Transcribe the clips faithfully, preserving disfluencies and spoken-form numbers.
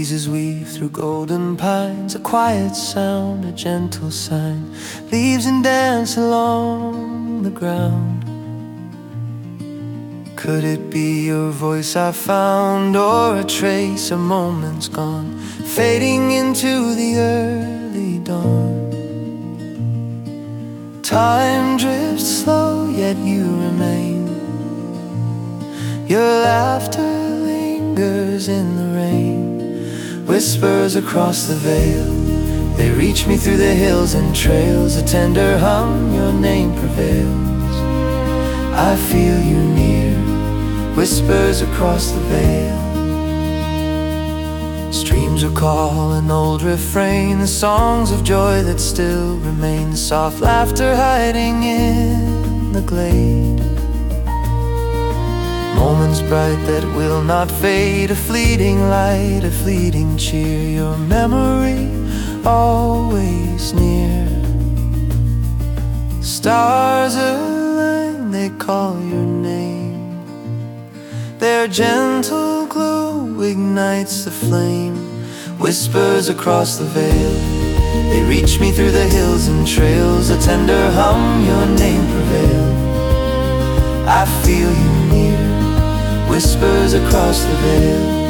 Breezes weave through golden pines, a quiet sound, a gentle sign. Leaves and dance along the ground. Could it be your voice I found, or a trace of moments gone, fading into the early dawn? Time drifts slow, yet you remain. Your laughter lingers in the rain. Whispers across the veil, they reach me through the hills and trails. A tender hum, your name prevails. I feel you near, whispers across the veil. Streams recall an old refrain, the songs of joy that still remain. Soft laughter hiding in the glade. Moments bright that will not fade, a fleeting light, a fleeting cheer. Your memory always near. Stars align, they call your name. Their gentle glow ignites the flame. Whispers across the veil, they reach me through the hills and trails. A tender hum, your name prevails. I feel you near, whispers across the veil.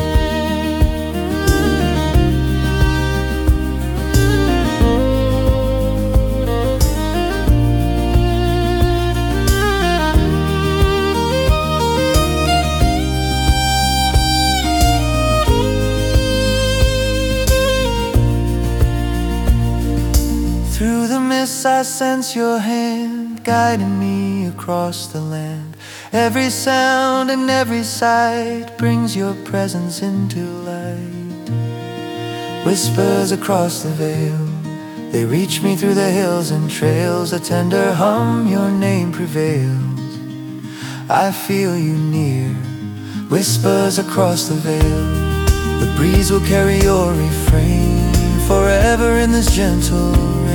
Through the mist I sense your hand, guiding me across the land. Every sound and every sight brings your presence into light. Whispers across the veil, they reach me through the hills and trails. A tender hum, your name prevails. I feel you near, whispers across the veil. The breeze will carry your refrain forever in this gentle rain.